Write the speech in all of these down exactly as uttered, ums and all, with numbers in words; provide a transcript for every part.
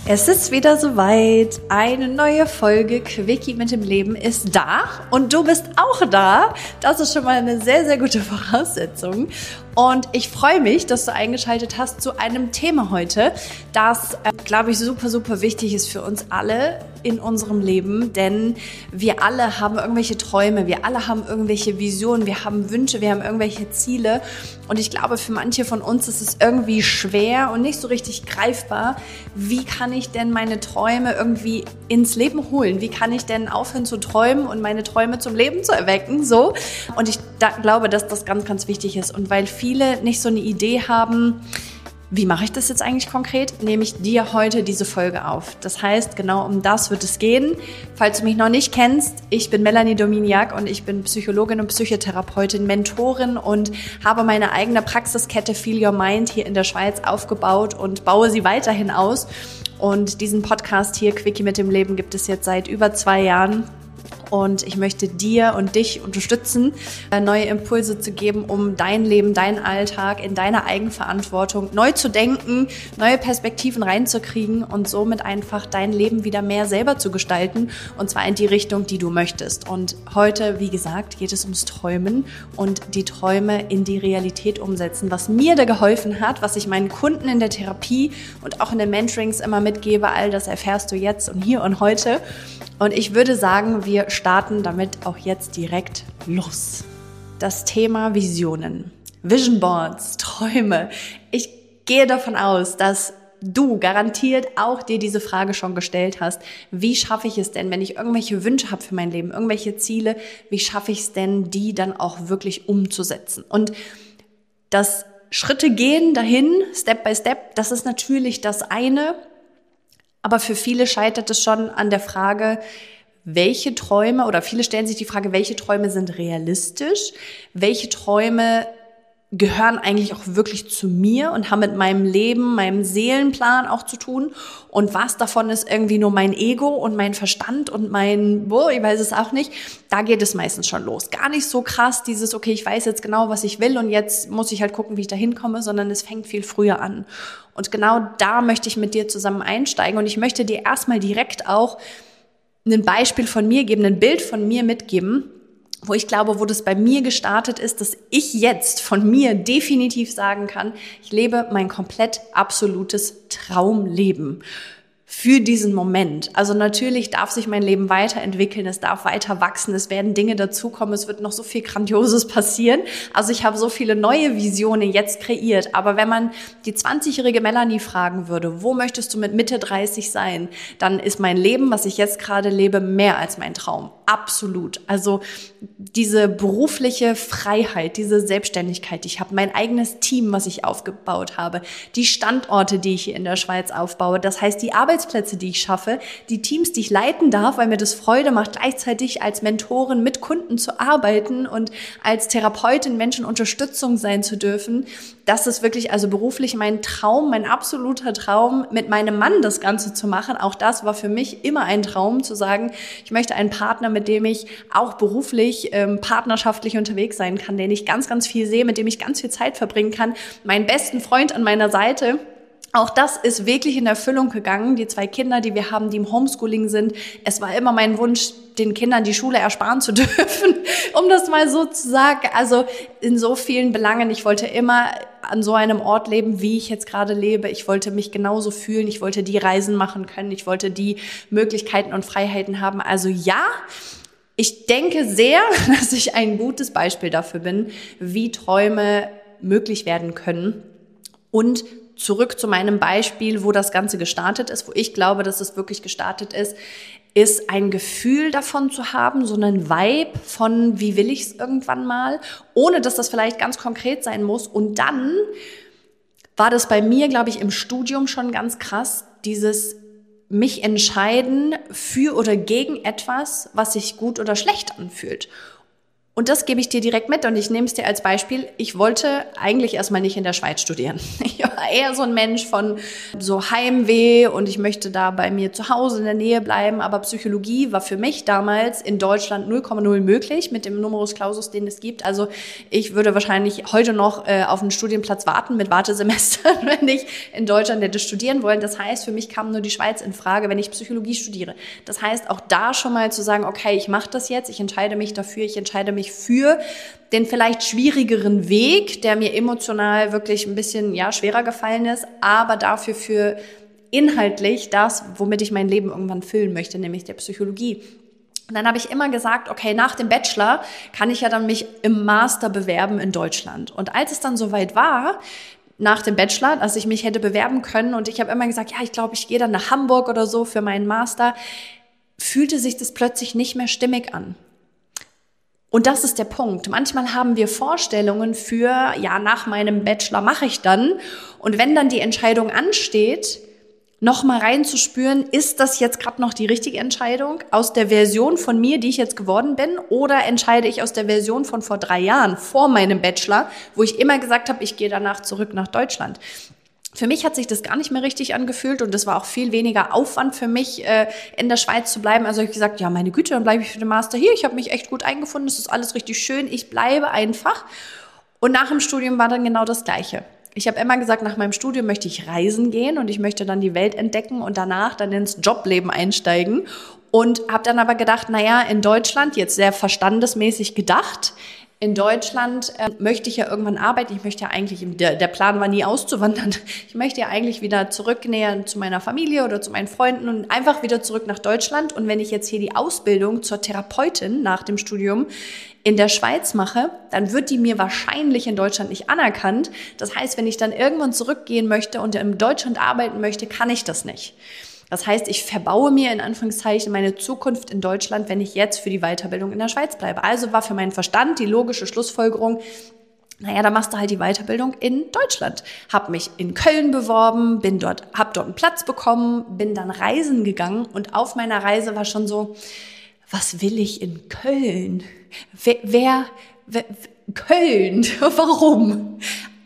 Es ist wieder soweit. Eine neue Folge Quickie mit dem Leben ist da und du bist auch da. Das ist schon mal eine sehr, sehr gute Voraussetzung. Und ich freue mich, dass du eingeschaltet hast zu einem Thema heute, das, äh, glaube ich, super, super wichtig ist für uns alle in unserem Leben, denn wir alle haben irgendwelche Träume, wir alle haben irgendwelche Visionen, wir haben Wünsche, wir haben irgendwelche Ziele und ich glaube, für manche von uns ist es irgendwie schwer und nicht so richtig greifbar. Wie kann ich denn meine Träume irgendwie ins Leben holen? Wie kann ich denn aufhören zu träumen und meine Träume zum Leben zu erwecken? So. Und ich da, glaube, dass das ganz, ganz wichtig ist. Und weil viele nicht so eine Idee haben, wie mache ich das jetzt eigentlich konkret, nehme ich dir heute diese Folge auf. Das heißt, genau um das wird es gehen. Falls du mich noch nicht kennst, ich bin Melanie Dominiak und ich bin Psychologin und Psychotherapeutin, Mentorin und habe meine eigene Praxiskette Feel Your Mind hier in der Schweiz aufgebaut und baue sie weiterhin aus. Und diesen Podcast hier, Quickie mit dem Leben, gibt es jetzt seit über zwei Jahren. Und ich möchte dir und dich unterstützen, neue Impulse zu geben, um dein Leben, deinen Alltag in deiner Eigenverantwortung neu zu denken, neue Perspektiven reinzukriegen und somit einfach dein Leben wieder mehr selber zu gestalten und zwar in die Richtung, die du möchtest. Und heute, wie gesagt, geht es ums Träumen und die Träume in die Realität umsetzen. Was mir da geholfen hat, was ich meinen Kunden in der Therapie und auch in den Mentorings immer mitgebe, all das erfährst du jetzt und hier und heute. Und ich würde sagen, wir starten damit auch jetzt direkt los. Das Thema Visionen, Vision Boards, Träume. Ich gehe davon aus, dass du garantiert auch dir diese Frage schon gestellt hast. Wie schaffe ich es denn, wenn ich irgendwelche Wünsche habe für mein Leben, irgendwelche Ziele, wie schaffe ich es denn, die dann auch wirklich umzusetzen? Und das Schritte gehen dahin, Step by Step, das ist natürlich das eine. Aber für viele scheitert es schon an der Frage, welche Träume, oder viele stellen sich die Frage, welche Träume sind realistisch, welche Träume gehören eigentlich auch wirklich zu mir und haben mit meinem Leben, meinem Seelenplan auch zu tun und was davon ist irgendwie nur mein Ego und mein Verstand und mein, boah, ich weiß es auch nicht, da geht es meistens schon los. Gar nicht so krass dieses, okay, ich weiß jetzt genau, was ich will und jetzt muss ich halt gucken, wie ich da hinkomme, sondern es fängt viel früher an. Und genau da möchte ich mit dir zusammen einsteigen und ich möchte dir erstmal direkt auch ein Beispiel von mir geben, ein Bild von mir mitgeben, wo ich glaube, wo das bei mir gestartet ist, dass ich jetzt von mir definitiv sagen kann, ich lebe mein komplett absolutes Traumleben für diesen Moment. Also natürlich darf sich mein Leben weiterentwickeln, es darf weiter wachsen, es werden Dinge dazukommen, es wird noch so viel Grandioses passieren. Also ich habe so viele neue Visionen jetzt kreiert. Aber wenn man die zwanzigjährige Melanie fragen würde, wo möchtest du mit Mitte dreißig sein, dann ist mein Leben, was ich jetzt gerade lebe, mehr als mein Traum. Absolut. Also diese berufliche Freiheit, diese Selbstständigkeit, ich habe mein eigenes Team, was ich aufgebaut habe, die Standorte, die ich hier in der Schweiz aufbaue, das heißt die Arbeitsplätze, die ich schaffe, die Teams, die ich leiten darf, weil mir das Freude macht, gleichzeitig als Mentorin mit Kunden zu arbeiten und als Therapeutin Menschen Unterstützung sein zu dürfen. Das ist wirklich also beruflich mein Traum, mein absoluter Traum, mit meinem Mann das Ganze zu machen. Auch das war für mich immer ein Traum, zu sagen, ich möchte einen Partner, mit dem ich auch beruflich, ähm, partnerschaftlich unterwegs sein kann, den ich ganz, ganz viel sehe, mit dem ich ganz viel Zeit verbringen kann, meinen besten Freund an meiner Seite. Auch das ist wirklich in Erfüllung gegangen. Die zwei Kinder, die wir haben, die im Homeschooling sind. Es war immer mein Wunsch, den Kindern die Schule ersparen zu dürfen, um das mal so zu sagen. Also in so vielen Belangen. Ich wollte immer an so einem Ort leben, wie ich jetzt gerade lebe. Ich wollte mich genauso fühlen. Ich wollte die Reisen machen können. Ich wollte die Möglichkeiten und Freiheiten haben. Also ja, ich denke sehr, dass ich ein gutes Beispiel dafür bin, wie Träume möglich werden können. Und zurück zu meinem Beispiel, wo das Ganze gestartet ist, wo ich glaube, dass es wirklich gestartet ist, ist ein Gefühl davon zu haben, so einen Vibe von, wie will ich es irgendwann mal, ohne dass das vielleicht ganz konkret sein muss. Und dann war das bei mir, glaube ich, im Studium schon ganz krass, dieses mich entscheiden für oder gegen etwas, was sich gut oder schlecht anfühlt. Und das gebe ich dir direkt mit und ich nehme es dir als Beispiel. Ich wollte eigentlich erstmal nicht in der Schweiz studieren. Ich war eher so ein Mensch von so Heimweh und ich möchte da bei mir zu Hause in der Nähe bleiben. Aber Psychologie war für mich damals in Deutschland null Komma null möglich mit dem Numerus Clausus, den es gibt. Also ich würde wahrscheinlich heute noch äh, auf einen Studienplatz warten mit Wartesemestern, wenn ich in Deutschland hätte studieren wollen. Das heißt, für mich kam nur die Schweiz in Frage, wenn ich Psychologie studiere. Das heißt, auch da schon mal zu sagen, okay, ich mache das jetzt, ich entscheide mich dafür, ich entscheide mich für den vielleicht schwierigeren Weg, der mir emotional wirklich ein bisschen ja schwerer gefallen ist, aber dafür für inhaltlich das, womit ich mein Leben irgendwann füllen möchte, nämlich der Psychologie. Und dann habe ich immer gesagt, okay, nach dem Bachelor kann ich ja dann mich im Master bewerben in Deutschland. Und als es dann soweit war, nach dem Bachelor, dass ich mich hätte bewerben können und ich habe immer gesagt, ja, ich glaube, ich gehe dann nach Hamburg oder so für meinen Master, fühlte sich das plötzlich nicht mehr stimmig an. Und das ist der Punkt. Manchmal haben wir Vorstellungen für, ja, nach meinem Bachelor mache ich dann. Und wenn dann die Entscheidung ansteht, noch mal reinzuspüren, ist das jetzt gerade noch die richtige Entscheidung aus der Version von mir, die ich jetzt geworden bin, oder entscheide ich aus der Version von vor drei Jahren, vor meinem Bachelor, wo ich immer gesagt habe, ich gehe danach zurück nach Deutschland. Für mich hat sich das gar nicht mehr richtig angefühlt und es war auch viel weniger Aufwand für mich, äh, in der Schweiz zu bleiben. Also habe ich gesagt, ja, meine Güte, dann bleibe ich für den Master hier. Ich habe mich echt gut eingefunden, es ist alles richtig schön, ich bleibe einfach. Und nach dem Studium war dann genau das Gleiche. Ich habe immer gesagt, nach meinem Studium möchte ich reisen gehen und ich möchte dann die Welt entdecken und danach dann ins Jobleben einsteigen. Und habe dann aber gedacht, naja, in Deutschland, jetzt sehr verstandesmäßig gedacht, in Deutschland äh, möchte ich ja irgendwann arbeiten. Ich möchte ja eigentlich, der, der Plan war nie auszuwandern. Ich möchte ja eigentlich wieder zurücknähern zu meiner Familie oder zu meinen Freunden und einfach wieder zurück nach Deutschland. Und wenn ich jetzt hier die Ausbildung zur Therapeutin nach dem Studium in der Schweiz mache, dann wird die mir wahrscheinlich in Deutschland nicht anerkannt. Das heißt, wenn ich dann irgendwann zurückgehen möchte und in Deutschland arbeiten möchte, kann ich das nicht. Das heißt, ich verbaue mir in Anführungszeichen meine Zukunft in Deutschland, wenn ich jetzt für die Weiterbildung in der Schweiz bleibe. Also war für meinen Verstand die logische Schlussfolgerung, naja, da machst du halt die Weiterbildung in Deutschland. Hab mich in Köln beworben, bin dort, hab dort einen Platz bekommen, bin dann reisen gegangen und auf meiner Reise war schon so, was will ich in Köln? Wer, wer, wer Köln? Warum?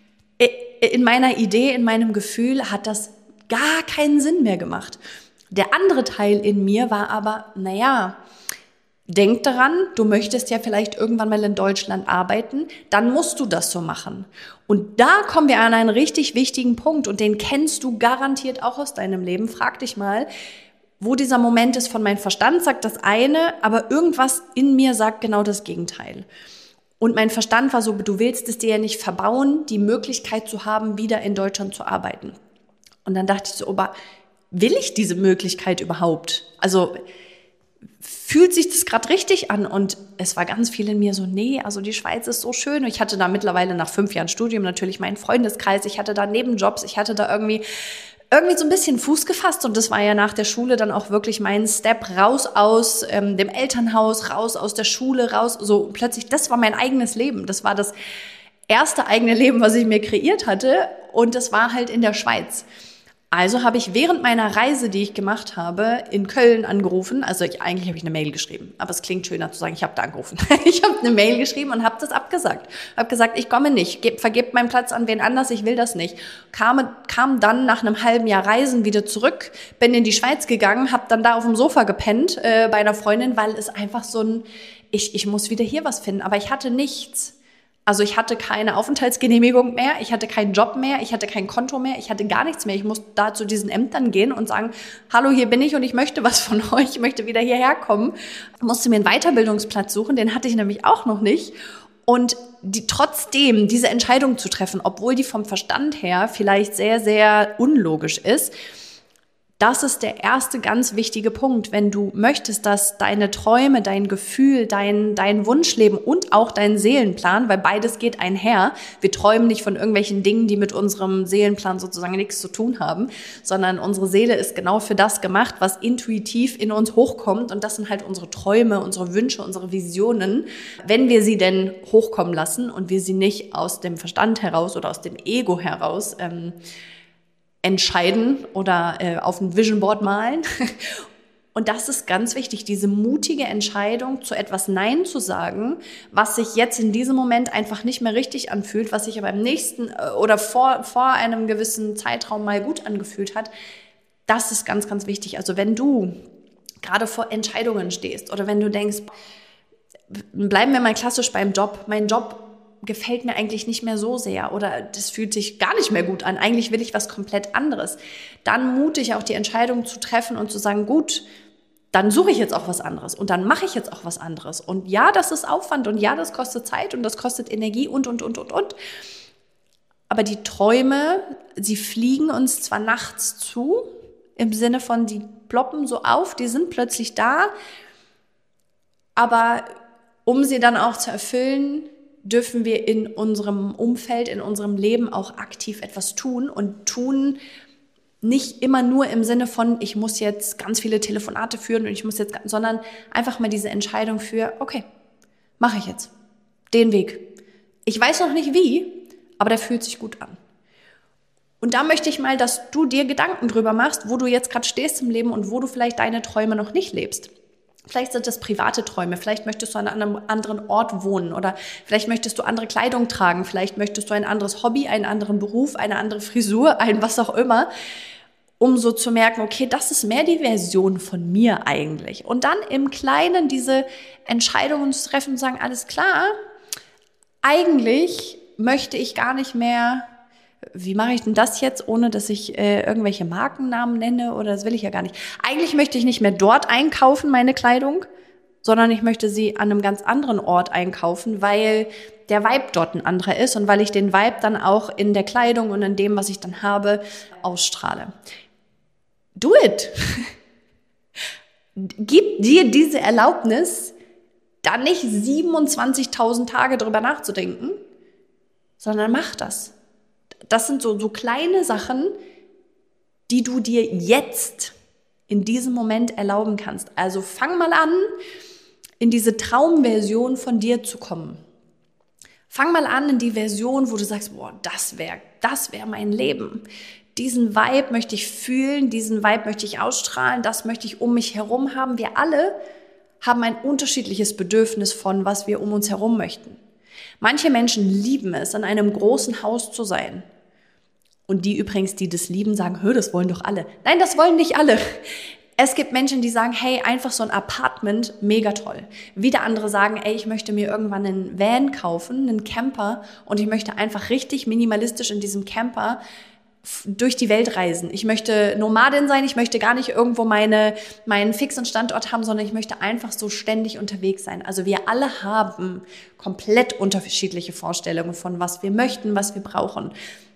In meiner Idee, in meinem Gefühl hat das gar keinen Sinn mehr gemacht. Der andere Teil in mir war aber, naja, denk daran, du möchtest ja vielleicht irgendwann mal in Deutschland arbeiten, dann musst du das so machen. Und da kommen wir an einen richtig wichtigen Punkt und den kennst du garantiert auch aus deinem Leben. Frag dich mal, wo dieser Moment ist von meinem Verstand, sagt das eine, aber irgendwas in mir sagt genau das Gegenteil. Und mein Verstand war so, du willst es dir ja nicht verbauen, die Möglichkeit zu haben, wieder in Deutschland zu arbeiten. Und dann dachte ich so, aber will ich diese Möglichkeit überhaupt? Also fühlt sich das gerade richtig an? Und es war ganz viel in mir so, nee, also die Schweiz ist so schön. Und ich hatte da mittlerweile nach fünf Jahren Studium natürlich meinen Freundeskreis. Ich hatte da Nebenjobs. Ich hatte da irgendwie irgendwie so ein bisschen Fuß gefasst. Und das war ja nach der Schule dann auch wirklich mein Step raus aus ähm, dem Elternhaus, raus aus der Schule, raus. So plötzlich, das war mein eigenes Leben. Das war das erste eigene Leben, was ich mir kreiert hatte. Und das war halt in der Schweiz. Also habe ich während meiner Reise, die ich gemacht habe, in Köln angerufen. Also ich, eigentlich habe ich eine Mail geschrieben, aber es klingt schöner zu sagen, ich habe da angerufen. Ich habe eine Mail geschrieben und habe das abgesagt. Habe gesagt, ich komme nicht, Ge- vergebt meinen Platz an wen anders, ich will das nicht. Kam, kam dann nach einem halben Jahr Reisen wieder zurück, bin in die Schweiz gegangen, habe dann da auf dem Sofa gepennt äh, bei einer Freundin, weil es einfach so ein, ich, ich muss wieder hier was finden. Aber ich hatte nichts. Also ich hatte keine Aufenthaltsgenehmigung mehr, ich hatte keinen Job mehr, ich hatte kein Konto mehr, ich hatte gar nichts mehr. Ich musste da zu diesen Ämtern gehen und sagen, hallo, hier bin ich und ich möchte was von euch, ich möchte wieder hierher kommen. Ich musste mir einen Weiterbildungsplatz suchen, den hatte ich nämlich auch noch nicht. Und die, trotzdem diese Entscheidung zu treffen, obwohl die vom Verstand her vielleicht sehr, sehr unlogisch ist, das ist der erste ganz wichtige Punkt, wenn du möchtest, dass deine Träume, dein Gefühl, dein, dein Wunschleben und auch dein Seelenplan, weil beides geht einher. Wir träumen nicht von irgendwelchen Dingen, die mit unserem Seelenplan sozusagen nichts zu tun haben, sondern unsere Seele ist genau für das gemacht, was intuitiv in uns hochkommt. Und das sind halt unsere Träume, unsere Wünsche, unsere Visionen, wenn wir sie denn hochkommen lassen und wir sie nicht aus dem Verstand heraus oder aus dem Ego heraus ähm, entscheiden oder äh, auf ein Vision Board malen. Und das ist ganz wichtig, diese mutige Entscheidung, zu etwas Nein zu sagen, was sich jetzt in diesem Moment einfach nicht mehr richtig anfühlt, was sich aber im nächsten oder vor, vor einem gewissen Zeitraum mal gut angefühlt hat. Das ist ganz, ganz wichtig. Also wenn du gerade vor Entscheidungen stehst oder wenn du denkst, bleiben wir mal klassisch beim Job, mein Job gefällt mir eigentlich nicht mehr so sehr oder das fühlt sich gar nicht mehr gut an, eigentlich will ich was komplett anderes, dann mutig auch die Entscheidung zu treffen und zu sagen, gut, dann suche ich jetzt auch was anderes und dann mache ich jetzt auch was anderes. Und ja, das ist Aufwand und ja, das kostet Zeit und das kostet Energie und, und, und, und, und. Aber die Träume, sie fliegen uns zwar nachts zu, im Sinne von, die ploppen so auf, die sind plötzlich da, aber um sie dann auch zu erfüllen, dürfen wir in unserem Umfeld, in unserem Leben auch aktiv etwas tun und tun nicht immer nur im Sinne von, ich muss jetzt ganz viele Telefonate führen und ich muss jetzt, sondern einfach mal diese Entscheidung für, okay, mache ich jetzt den Weg. Ich weiß noch nicht wie, aber der fühlt sich gut an. Und da möchte ich mal, dass du dir Gedanken drüber machst, wo du jetzt gerade stehst im Leben und wo du vielleicht deine Träume noch nicht lebst. Vielleicht sind das private Träume, vielleicht möchtest du an einem anderen Ort wohnen oder vielleicht möchtest du andere Kleidung tragen, vielleicht möchtest du ein anderes Hobby, einen anderen Beruf, eine andere Frisur, ein was auch immer, um so zu merken, okay, das ist mehr die Version von mir eigentlich. Und dann im Kleinen diese Entscheidungen zu treffen und sagen, alles klar, eigentlich möchte ich gar nicht mehr, wie mache ich denn das jetzt, ohne dass ich äh, irgendwelche Markennamen nenne oder das will ich ja gar nicht. Eigentlich möchte ich nicht mehr dort einkaufen, meine Kleidung, sondern ich möchte sie an einem ganz anderen Ort einkaufen, weil der Vibe dort ein anderer ist und weil ich den Vibe dann auch in der Kleidung und in dem, was ich dann habe, ausstrahle. Do it! Gib dir diese Erlaubnis, dann nicht siebenundzwanzigtausend Tage drüber nachzudenken, sondern mach das. Das sind so, so kleine Sachen, die du dir jetzt in diesem Moment erlauben kannst. Also fang mal an, in diese Traumversion von dir zu kommen. Fang mal an in die Version, wo du sagst, boah, das wäre das wär mein Leben. Diesen Vibe möchte ich fühlen, diesen Vibe möchte ich ausstrahlen, das möchte ich um mich herum haben. Wir alle haben ein unterschiedliches Bedürfnis von, was wir um uns herum möchten. Manche Menschen lieben es, in einem großen Haus zu sein. Und die übrigens, die das lieben, sagen, hör, das wollen doch alle. Nein, das wollen nicht alle. Es gibt Menschen, die sagen, hey, einfach so ein Apartment, mega toll. Wieder andere sagen, ey, ich möchte mir irgendwann einen Van kaufen, einen Camper und ich möchte einfach richtig minimalistisch in diesem Camper durch die Welt reisen. Ich möchte Nomadin sein, ich möchte gar nicht irgendwo meine, meinen fixen Standort haben, sondern ich möchte einfach so ständig unterwegs sein. Also wir alle haben komplett unterschiedliche Vorstellungen von was wir möchten, was wir brauchen.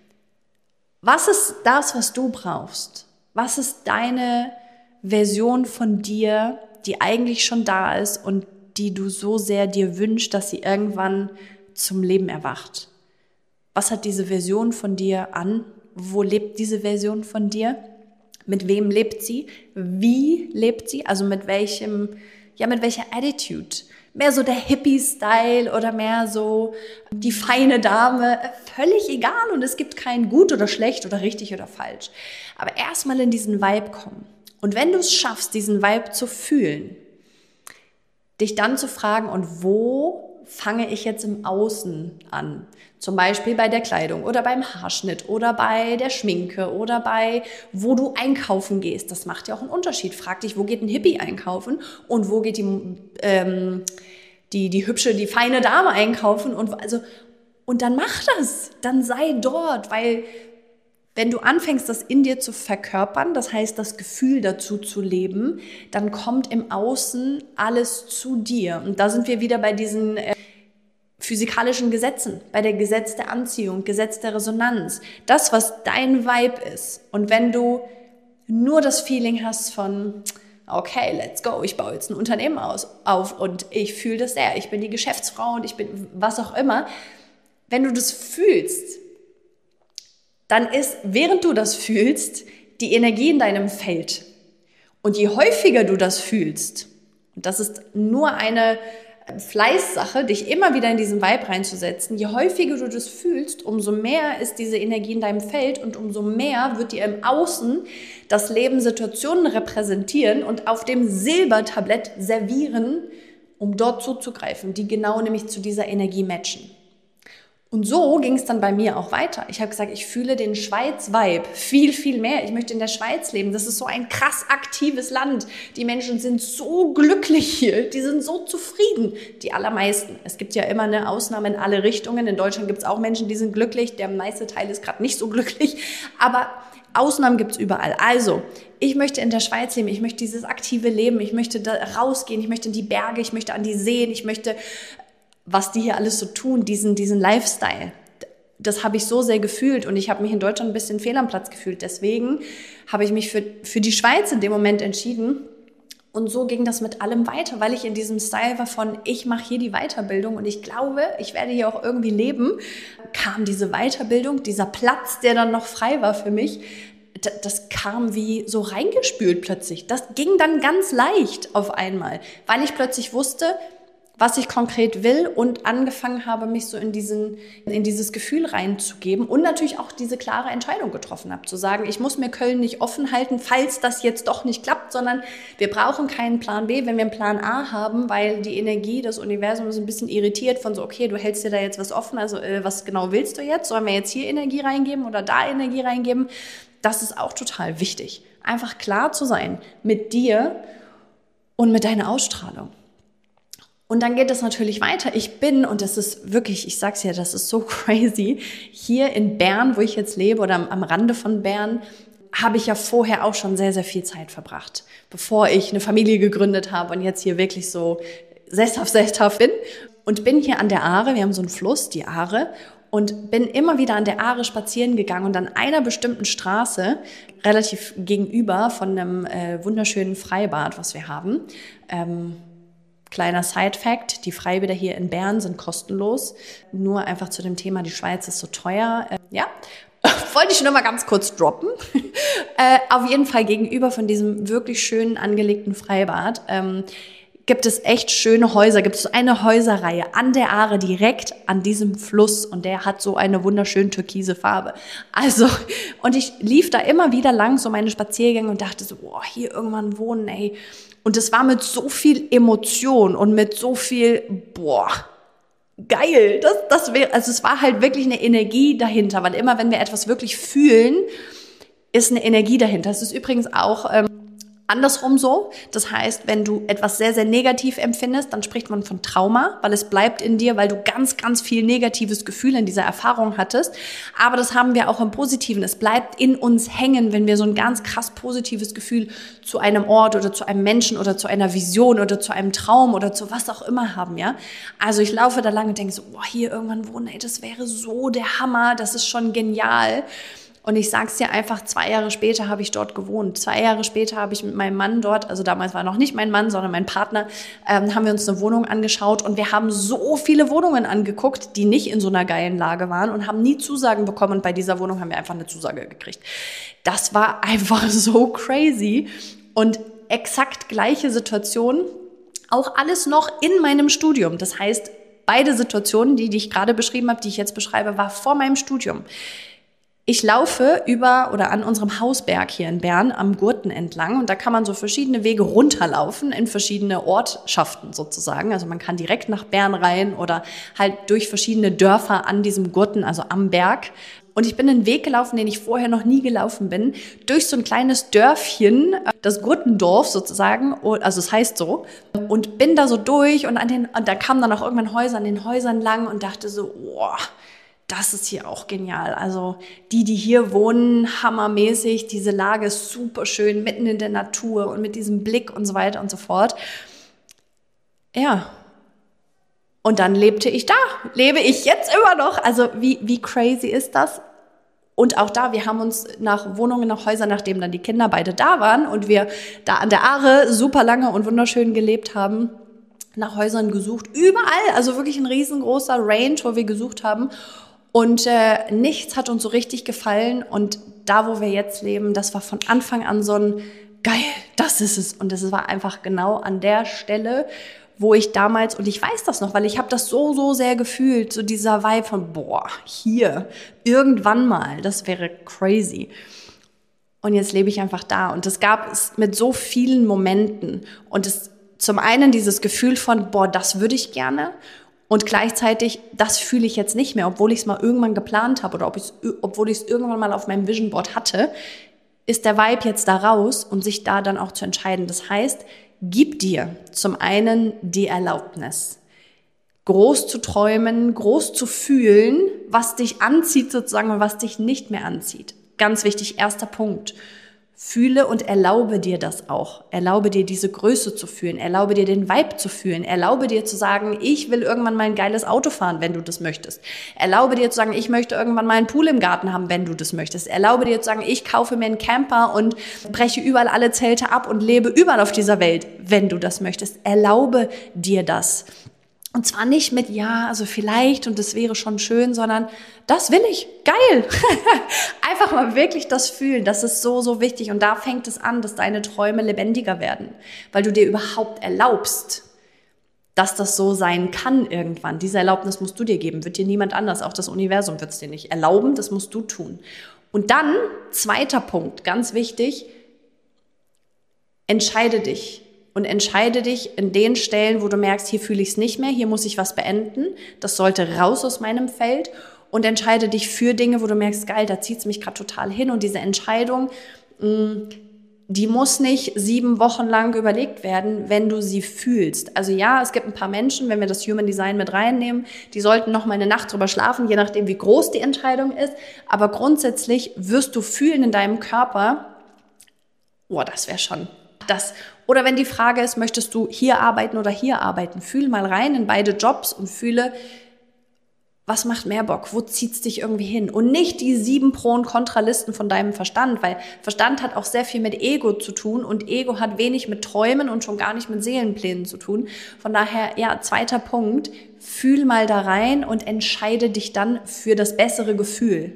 Was ist das, was du brauchst? Was ist deine Version von dir, die eigentlich schon da ist und die du so sehr dir wünschst, dass sie irgendwann zum Leben erwacht? Was hat diese Version von dir an? Wo lebt diese Version von dir? Mit wem lebt sie? Wie lebt sie? Also mit welchem, ja, mit welcher Attitude? Mehr so der Hippie-Style oder mehr so die feine Dame? Völlig egal und es gibt kein gut oder schlecht oder richtig oder falsch. Aber erstmal in diesen Vibe kommen. Und wenn du es schaffst, diesen Vibe zu fühlen, dich dann zu fragen, und wo fange ich jetzt im Außen an? Zum Beispiel bei der Kleidung oder beim Haarschnitt oder bei der Schminke oder bei, wo du einkaufen gehst. Das macht ja auch einen Unterschied. Frag dich, wo geht ein Hippie einkaufen und wo geht die, ähm, die, die hübsche, die feine Dame einkaufen und also, und dann mach das. Dann sei dort, weil wenn du anfängst, das in dir zu verkörpern, das heißt, das Gefühl dazu zu leben, dann kommt im Außen alles zu dir. Und da sind wir wieder bei diesen äh, physikalischen Gesetzen, bei der Gesetz der Anziehung, Gesetz der Resonanz. Das, was dein Vibe ist. Und wenn du nur das Feeling hast von, okay, let's go, ich baue jetzt ein Unternehmen aus, auf und ich fühle das sehr, ich bin die Geschäftsfrau und ich bin was auch immer. Wenn du das fühlst, dann ist, während du das fühlst, die Energie in deinem Feld. Und je häufiger du das fühlst, und das ist nur eine Fleißsache, dich immer wieder in diesen Vibe reinzusetzen. Je häufiger du das fühlst, umso mehr ist diese Energie in deinem Feld und umso mehr wird dir im Außen das Leben Situationen repräsentieren und auf dem Silbertablett servieren, um dort zuzugreifen, die genau nämlich zu dieser Energie matchen. Und so ging es dann bei mir auch weiter. Ich habe gesagt, ich fühle den Schweiz-Vibe viel, viel mehr. Ich möchte in der Schweiz leben. Das ist so ein krass aktives Land. Die Menschen sind so glücklich hier. Die sind so zufrieden. Die allermeisten. Es gibt ja immer eine Ausnahme in alle Richtungen. In Deutschland gibt es auch Menschen, die sind glücklich. Der meiste Teil ist gerade nicht so glücklich. Aber Ausnahmen gibt es überall. Also, ich möchte in der Schweiz leben. Ich möchte dieses aktive Leben. Ich möchte da rausgehen. Ich möchte in die Berge. Ich möchte an die Seen. Ich möchte... was die hier alles so tun, diesen, diesen Lifestyle, das habe ich so sehr gefühlt und ich habe mich in Deutschland ein bisschen fehl am Platz gefühlt. Deswegen habe ich mich für, für die Schweiz in dem Moment entschieden und so ging das mit allem weiter, weil ich in diesem Style war von, ich mache hier die Weiterbildung und ich glaube, ich werde hier auch irgendwie leben, kam diese Weiterbildung, dieser Platz, der dann noch frei war für mich, das kam wie so reingespült plötzlich. Das ging dann ganz leicht auf einmal, weil ich plötzlich wusste, was ich konkret will und angefangen habe, mich so in diesen, in dieses Gefühl reinzugeben und natürlich auch diese klare Entscheidung getroffen habe, zu sagen, ich muss mir Köln nicht offen halten, falls das jetzt doch nicht klappt, sondern wir brauchen keinen Plan B, wenn wir einen Plan A haben, weil die Energie des Universums ist ein bisschen irritiert von so, okay, du hältst dir da jetzt was offen, also äh, was genau willst du jetzt? Sollen wir jetzt hier Energie reingeben oder da Energie reingeben? Das ist auch total wichtig. Einfach klar zu sein mit dir und mit deiner Ausstrahlung. Und dann geht es natürlich weiter. Ich bin, und das ist wirklich, ich sag's ja, das ist so crazy, hier in Bern, wo ich jetzt lebe oder am, am Rande von Bern, habe ich ja vorher auch schon sehr, sehr viel Zeit verbracht, bevor ich eine Familie gegründet habe und jetzt hier wirklich so sesshaft, sesshaft bin. Und bin hier an der Aare, wir haben so einen Fluss, die Aare, und bin immer wieder an der Aare spazieren gegangen und an einer bestimmten Straße, relativ gegenüber von einem äh, wunderschönen Freibad, was wir haben, ähm, kleiner Side-Fact, die Freibäder hier in Bern sind kostenlos. Nur einfach zu dem Thema, die Schweiz ist so teuer. Äh, ja, wollte ich nur mal ganz kurz droppen. äh, auf jeden Fall gegenüber von diesem wirklich schönen angelegten Freibad ähm, gibt es echt schöne Häuser. Gibt es so eine Häuserreihe an der Aare direkt an diesem Fluss und der hat so eine wunderschöne türkise Farbe. Also, und ich lief da immer wieder lang so meine Spaziergänge und dachte so, boah, hier irgendwann wohnen, ey. Und es war mit so viel Emotion und mit so viel, boah, geil. Das, das wäre, also es war halt wirklich eine Energie dahinter, weil immer, wenn wir etwas wirklich fühlen, ist eine Energie dahinter. Das ist übrigens auch ähm, andersrum so. Das heißt, wenn du etwas sehr, sehr negativ empfindest, dann spricht man von Trauma, weil es bleibt in dir, weil du ganz, ganz viel negatives Gefühl in dieser Erfahrung hattest. Aber das haben wir auch im Positiven. Es bleibt in uns hängen, wenn wir so ein ganz krass positives Gefühl zu einem Ort oder zu einem Menschen oder zu einer Vision oder zu einem Traum oder zu was auch immer haben, ja. Also ich laufe da lang und denke so, boah, hier irgendwann wohnen, ey, das wäre so der Hammer, das ist schon genial. Und ich sag's dir einfach, zwei Jahre später habe ich dort gewohnt. Zwei Jahre später habe ich mit meinem Mann dort, also damals war noch nicht mein Mann, sondern mein Partner, ähm, haben wir uns eine Wohnung angeschaut und wir haben so viele Wohnungen angeguckt, die nicht in so einer geilen Lage waren und haben nie Zusagen bekommen. Und bei dieser Wohnung haben wir einfach eine Zusage gekriegt. Das war einfach so crazy und exakt gleiche Situation, auch alles noch in meinem Studium. Das heißt, beide Situationen, die, die ich gerade beschrieben habe, die ich jetzt beschreibe, war vor meinem Studium. Ich laufe über oder an unserem Hausberg hier in Bern am Gurten entlang und da kann man so verschiedene Wege runterlaufen in verschiedene Ortschaften sozusagen. Also man kann direkt nach Bern rein oder halt durch verschiedene Dörfer an diesem Gurten, also am Berg. Und ich bin einen Weg gelaufen, den ich vorher noch nie gelaufen bin, durch so ein kleines Dörfchen, das Gurtendorf sozusagen, also es heißt so, und bin da so durch und an den, und da kamen dann auch irgendwann Häuser an den Häusern lang und dachte so, boah, das ist hier auch genial. Also die, die hier wohnen, hammermäßig. Diese Lage ist super schön, mitten in der Natur und mit diesem Blick und so weiter und so fort. Ja. Und dann lebte ich da. Lebe ich jetzt immer noch. Also wie, wie crazy ist das? Und auch da, wir haben uns nach Wohnungen, nach Häusern, nachdem dann die Kinder beide da waren und wir da an der Aare super lange und wunderschön gelebt haben, nach Häusern gesucht. Überall, also wirklich ein riesengroßer Range, wo wir gesucht haben. Und äh, nichts hat uns so richtig gefallen und da, wo wir jetzt leben, das war von Anfang an so ein geil, das ist es. Und es war einfach genau an der Stelle, wo ich damals, und ich weiß das noch, weil ich habe das so, so sehr gefühlt, so dieser Vibe von, boah, hier, irgendwann mal, das wäre crazy. Und jetzt lebe ich einfach da. Und es gab es mit so vielen Momenten. Und es zum einen dieses Gefühl von, boah, das würde ich gerne. Und gleichzeitig, das fühle ich jetzt nicht mehr, obwohl ich es mal irgendwann geplant habe oder ob ich's, obwohl ich es irgendwann mal auf meinem Vision Board hatte, ist der Vibe jetzt da raus und sich da dann auch zu entscheiden. Das heißt, gib dir zum einen die Erlaubnis, groß zu träumen, groß zu fühlen, was dich anzieht sozusagen und was dich nicht mehr anzieht. Ganz wichtig, erster Punkt. Fühle und erlaube dir das auch. Erlaube dir diese Größe zu fühlen. Erlaube dir den Vibe zu fühlen. Erlaube dir zu sagen, ich will irgendwann mal ein geiles Auto fahren, wenn du das möchtest. Erlaube dir zu sagen, ich möchte irgendwann mal einen Pool im Garten haben, wenn du das möchtest. Erlaube dir zu sagen, ich kaufe mir einen Camper und breche überall alle Zelte ab und lebe überall auf dieser Welt, wenn du das möchtest. Erlaube dir das. Und zwar nicht mit, ja, also vielleicht und das wäre schon schön, sondern das will ich, geil. Einfach mal wirklich das fühlen, das ist so, so wichtig. Und da fängt es an, dass deine Träume lebendiger werden, weil du dir überhaupt erlaubst, dass das so sein kann irgendwann. Diese Erlaubnis musst du dir geben, wird dir niemand anders, auch das Universum wird es dir nicht erlauben, das musst du tun. Und dann, zweiter Punkt, ganz wichtig, entscheide dich. Und entscheide dich in den Stellen, wo du merkst, hier fühle ich es nicht mehr, hier muss ich was beenden. Das sollte raus aus meinem Feld. Und entscheide dich für Dinge, wo du merkst, geil, da zieht es mich gerade total hin. Und diese Entscheidung, die muss nicht sieben Wochen lang überlegt werden, wenn du sie fühlst. Also ja, es gibt ein paar Menschen, wenn wir das Human Design mit reinnehmen, die sollten noch mal eine Nacht drüber schlafen, je nachdem, wie groß die Entscheidung ist. Aber grundsätzlich wirst du fühlen in deinem Körper, oh, das wäre schon das. Oder wenn die Frage ist, möchtest du hier arbeiten oder hier arbeiten? Fühl mal rein in beide Jobs und fühle, was macht mehr Bock? Wo zieht's dich irgendwie hin? Und nicht die sieben Pro- und Kontralisten von deinem Verstand, weil Verstand hat auch sehr viel mit Ego zu tun und Ego hat wenig mit Träumen und schon gar nicht mit Seelenplänen zu tun. Von daher, ja, zweiter Punkt, fühl mal da rein und entscheide dich dann für das bessere Gefühl.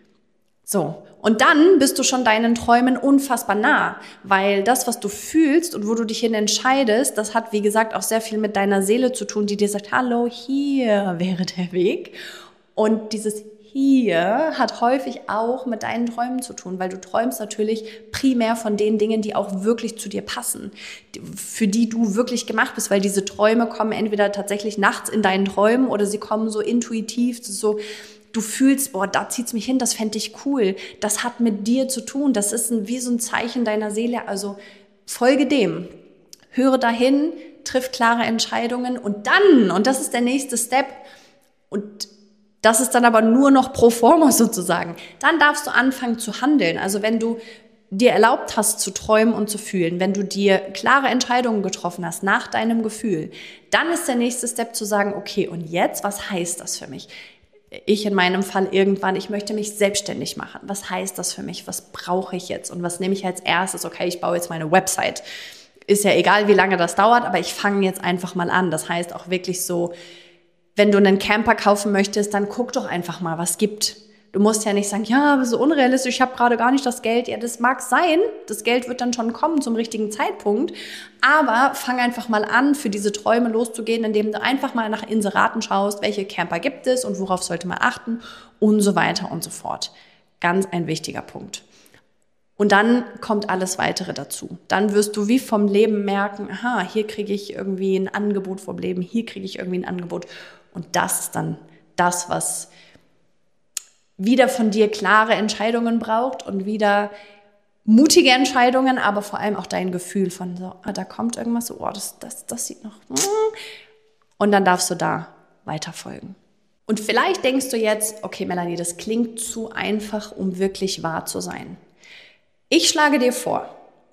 So. Und dann bist du schon deinen Träumen unfassbar nah, weil das, was du fühlst und wo du dich hin entscheidest, das hat, wie gesagt, auch sehr viel mit deiner Seele zu tun, die dir sagt, hallo, hier wäre der Weg. Und dieses hier hat häufig auch mit deinen Träumen zu tun, weil du träumst natürlich primär von den Dingen, die auch wirklich zu dir passen, für die du wirklich gemacht bist, weil diese Träume kommen entweder tatsächlich nachts in deinen Träumen oder sie kommen so intuitiv, so du fühlst, boah, da zieht's mich hin, das fände ich cool. Das hat mit dir zu tun. Das ist ein, wie so ein Zeichen deiner Seele. Also folge dem. Höre dahin, triff klare Entscheidungen und dann, und das ist der nächste Step, und das ist dann aber nur noch pro forma sozusagen, dann darfst du anfangen zu handeln. Also wenn du dir erlaubt hast zu träumen und zu fühlen, wenn du dir klare Entscheidungen getroffen hast nach deinem Gefühl, dann ist der nächste Step zu sagen, okay, und jetzt, was heißt das für mich? Ich in meinem Fall irgendwann, ich möchte mich selbstständig machen. Was heißt das für mich? Was brauche ich jetzt? Und was nehme ich als erstes? Okay, ich baue jetzt meine Website. Ist ja egal, wie lange das dauert, aber ich fange jetzt einfach mal an. Das heißt auch wirklich so, wenn du einen Camper kaufen möchtest, dann guck doch einfach mal, was es gibt. Du musst ja nicht sagen, ja, das ist so unrealistisch, ich habe gerade gar nicht das Geld. Ja, das mag sein, das Geld wird dann schon kommen zum richtigen Zeitpunkt, aber fang einfach mal an, für diese Träume loszugehen, indem du einfach mal nach Inseraten schaust, welche Camper gibt es und worauf sollte man achten und so weiter und so fort. Ganz ein wichtiger Punkt. Und dann kommt alles Weitere dazu. Dann wirst du wie vom Leben merken, aha, hier kriege ich irgendwie ein Angebot vom Leben, hier kriege ich irgendwie ein Angebot. Und das ist dann das, was wieder von dir klare Entscheidungen braucht und wieder mutige Entscheidungen, aber vor allem auch dein Gefühl von so, ah, da kommt irgendwas, so, oh, das, das, das sieht noch, und dann darfst du da weiter folgen. Und vielleicht denkst du jetzt, okay, Melanie, das klingt zu einfach, um wirklich wahr zu sein. Ich schlage dir vor,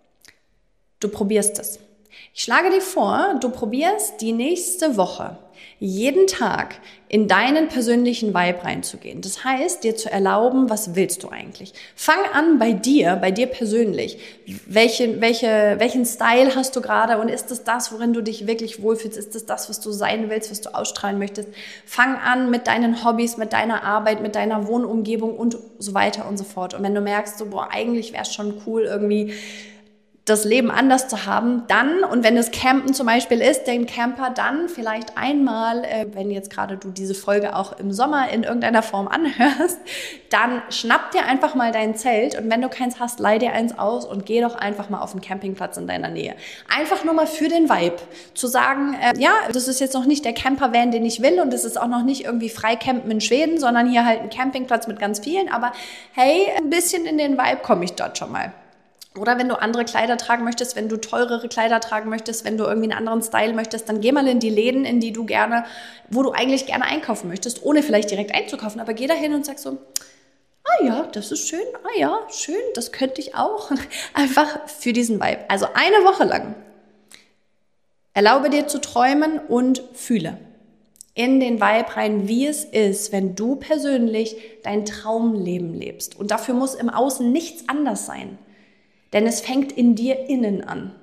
du probierst es. Ich schlage dir vor, du probierst die nächste Woche jeden Tag in deinen persönlichen Vibe reinzugehen. Das heißt, dir zu erlauben, was willst du eigentlich? Fang an bei dir, bei dir persönlich. Welche, welche, welchen Style hast du gerade und ist es das, worin du dich wirklich wohlfühlst? Ist es das, was du sein willst, was du ausstrahlen möchtest? Fang an mit deinen Hobbys, mit deiner Arbeit, mit deiner Wohnumgebung und so weiter und so fort. Und wenn du merkst, so, boah, eigentlich wäre es schon cool, irgendwie das Leben anders zu haben, dann, und wenn es Campen zum Beispiel ist, den Camper dann vielleicht einmal, äh, wenn jetzt gerade du diese Folge auch im Sommer in irgendeiner Form anhörst, dann schnapp dir einfach mal dein Zelt und wenn du keins hast, leih dir eins aus und geh doch einfach mal auf einen Campingplatz in deiner Nähe. Einfach nur mal für den Vibe. Zu sagen, äh, ja, das ist jetzt noch nicht der Campervan, den ich will und das ist auch noch nicht irgendwie Freicampen in Schweden, sondern hier halt ein Campingplatz mit ganz vielen, aber hey, ein bisschen in den Vibe komme ich dort schon mal. Oder wenn du andere Kleider tragen möchtest, wenn du teurere Kleider tragen möchtest, wenn du irgendwie einen anderen Style möchtest, dann geh mal in die Läden, in die du gerne, wo du eigentlich gerne einkaufen möchtest, ohne vielleicht direkt einzukaufen. Aber geh da hin und sag so, ah ja, das ist schön, ah ja, schön, das könnte ich auch. Einfach für diesen Vibe. Also eine Woche lang. Erlaube dir zu träumen und fühle in den Vibe rein, wie es ist, wenn du persönlich dein Traumleben lebst. Und dafür muss im Außen nichts anders sein. Denn es fängt in dir innen an.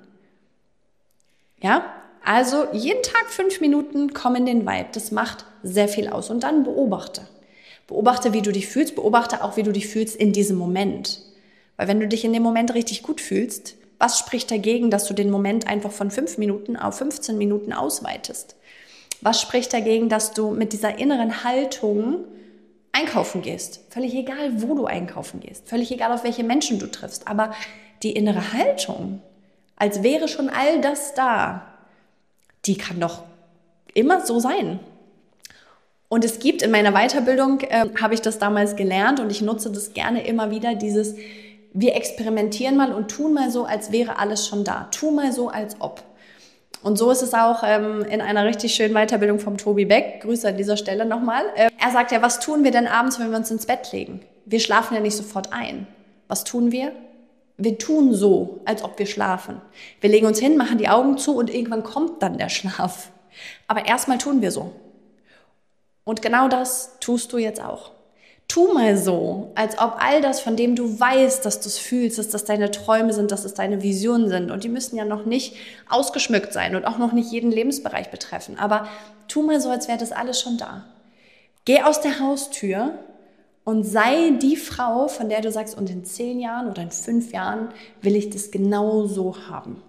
Ja, also jeden Tag fünf Minuten komm in den Vibe. Das macht sehr viel aus. Und dann beobachte. Beobachte, wie du dich fühlst. Beobachte auch, wie du dich fühlst in diesem Moment. Weil wenn du dich in dem Moment richtig gut fühlst, was spricht dagegen, dass du den Moment einfach von fünf Minuten auf fünfzehn Minuten ausweitest? Was spricht dagegen, dass du mit dieser inneren Haltung einkaufen gehst? Völlig egal, wo du einkaufen gehst. Völlig egal, auf welche Menschen du triffst. Aber die innere Haltung, als wäre schon all das da, die kann doch immer so sein. Und es gibt in meiner Weiterbildung, äh, habe ich das damals gelernt und ich nutze das gerne immer wieder, dieses, wir experimentieren mal und tun mal so, als wäre alles schon da. Tu mal so, als ob. Und so ist es auch ähm, in einer richtig schönen Weiterbildung vom Tobi Beck. Grüße an dieser Stelle nochmal. Äh, er sagt ja, was tun wir denn abends, wenn wir uns ins Bett legen? Wir schlafen ja nicht sofort ein. Was tun wir? Wir tun so, als ob wir schlafen. Wir legen uns hin, machen die Augen zu und irgendwann kommt dann der Schlaf. Aber erstmal tun wir so. Und genau das tust du jetzt auch. Tu mal so, als ob all das, von dem du weißt, dass du es fühlst, dass das deine Träume sind, dass es deine Visionen sind. Und die müssen ja noch nicht ausgeschmückt sein und auch noch nicht jeden Lebensbereich betreffen. Aber tu mal so, als wäre das alles schon da. Geh aus der Haustür und sei die Frau, von der du sagst, und in zehn Jahren oder in fünf Jahren will ich das genau so haben.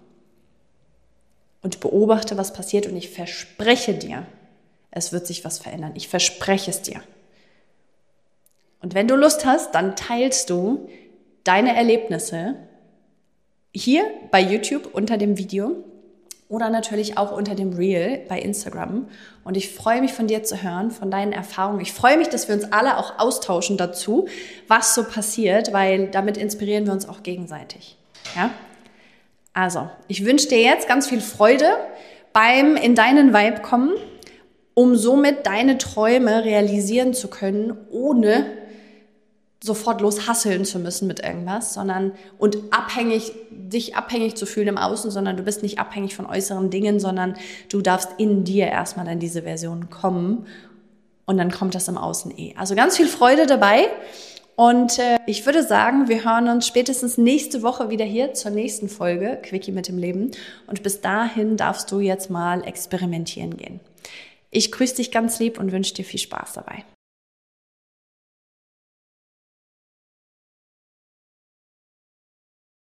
Und beobachte, was passiert und ich verspreche dir, es wird sich was verändern. Ich verspreche es dir. Und wenn du Lust hast, dann teilst du deine Erlebnisse hier bei YouTube unter dem Video oder natürlich auch unter dem Reel bei Instagram. Und ich freue mich von dir zu hören, von deinen Erfahrungen. Ich freue mich, dass wir uns alle auch austauschen dazu, was so passiert, weil damit inspirieren wir uns auch gegenseitig. Ja? Also, ich wünsche dir jetzt ganz viel Freude beim in deinen Vibe kommen, um somit deine Träume realisieren zu können, ohne sofort los hasseln zu müssen mit irgendwas, sondern und abhängig, dich abhängig zu fühlen im Außen, sondern du bist nicht abhängig von äußeren Dingen, sondern du darfst in dir erstmal in diese Version kommen und dann kommt das im Außen eh. Also ganz viel Freude dabei und äh, ich würde sagen, wir hören uns spätestens nächste Woche wieder hier zur nächsten Folge Quickie mit dem Leben und bis dahin darfst du jetzt mal experimentieren gehen. Ich grüße dich ganz lieb und wünsche dir viel Spaß dabei.